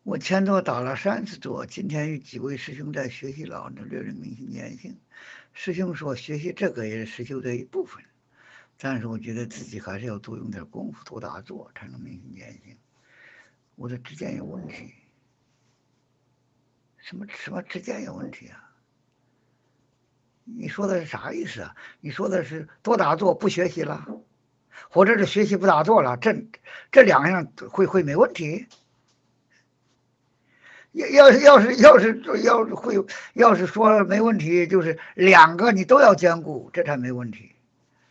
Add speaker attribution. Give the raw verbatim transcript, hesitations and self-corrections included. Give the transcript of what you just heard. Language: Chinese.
Speaker 1: 我前头打了三次坐，今天与几位师兄在学习老子略论明心见性。师兄说学习这个也是实修的一部分，但是我觉得自己还是要多用点功夫，多打坐才能明心见性。我的知见有问题，什么什么知见有问题啊？你说的是啥意思啊？你说的是多打坐不学习了，或者是学习不打坐了？这这两样会会没问题？要要是要是要是要是会要是说没问题，就是两个你都要兼顾，这才没问题。